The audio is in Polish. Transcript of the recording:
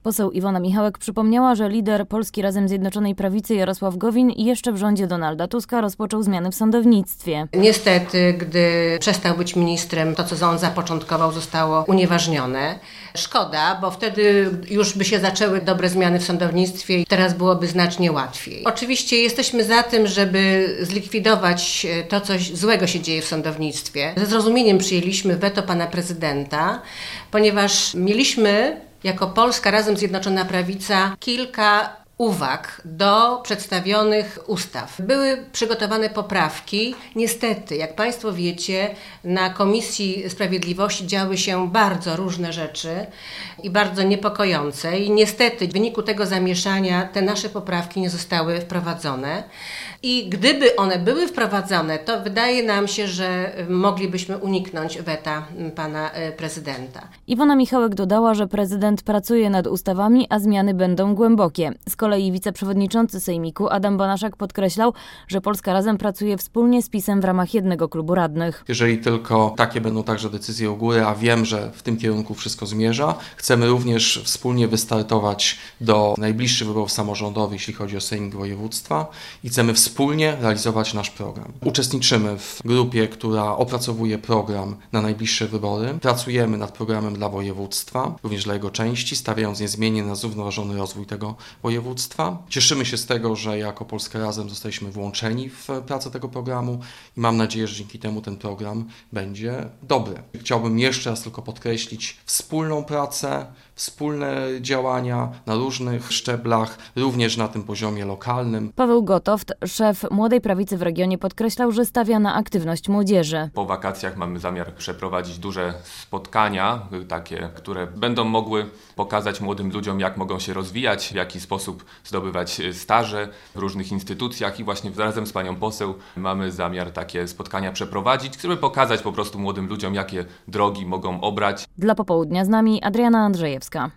Poseł Iwona Michałek przypomniała, że lider Polski Razem Zjednoczonej Prawicy Jarosław Gowin jeszcze w rządzie Donalda Tuska rozpoczął zmiany w sądownictwie. Niestety, gdy przestał być ministrem, to co on zapoczątkował zostało unieważnione. Szkoda, bo wtedy już by się zaczęły dobre zmiany w sądownictwie i teraz byłoby znacznie łatwiej. Oczywiście jesteśmy za tym, żeby zlikwidować to, co złego się dzieje w sądownictwie. Ze zrozumieniem przyjęliśmy weto pana prezydenta, ponieważ mieliśmy jako Polska Razem Zjednoczona Prawica kilka uwag do przedstawionych ustaw. Były przygotowane poprawki. Niestety, jak Państwo wiecie, na Komisji Sprawiedliwości działy się bardzo różne rzeczy i bardzo niepokojące. I niestety w wyniku tego zamieszania te nasze poprawki nie zostały wprowadzone. I gdyby one były wprowadzone, to wydaje nam się, że moglibyśmy uniknąć weta pana prezydenta. Iwona Michałek dodała, że prezydent pracuje nad ustawami, a zmiany będą głębokie. Z kolei wiceprzewodniczący Sejmiku Adam Banaszak podkreślał, że Polska Razem pracuje wspólnie z PiS-em w ramach jednego klubu radnych. Jeżeli tylko takie będą także decyzje u góry, a wiem, że w tym kierunku wszystko zmierza, chcemy również wspólnie wystartować do najbliższych wyborów samorządowych, jeśli chodzi o Sejmik Województwa i chcemy wspólnie realizować nasz program. Uczestniczymy w grupie, która opracowuje program na najbliższe wybory. Pracujemy nad programem dla województwa, również dla jego części, stawiając niezmiennie na zrównoważony rozwój tego województwa. Cieszymy się z tego, że jako Polska Razem zostaliśmy włączeni w pracę tego programu i mam nadzieję, że dzięki temu ten program będzie dobry. Chciałbym jeszcze raz tylko podkreślić wspólną pracę, wspólne działania na różnych szczeblach, również na tym poziomie lokalnym. Paweł Gotoft, szef Młodej Prawicy w regionie, podkreślał, że stawia na aktywność młodzieży. Po wakacjach mamy zamiar przeprowadzić duże spotkania, takie, które będą mogły pokazać młodym ludziom, jak mogą się rozwijać, w jaki sposób zdobywać staże w różnych instytucjach i właśnie razem z panią poseł mamy zamiar takie spotkania przeprowadzić, żeby pokazać po prostu młodym ludziom, jakie drogi mogą obrać. Dla Popołudnia z nami Adriana Andrzejewska.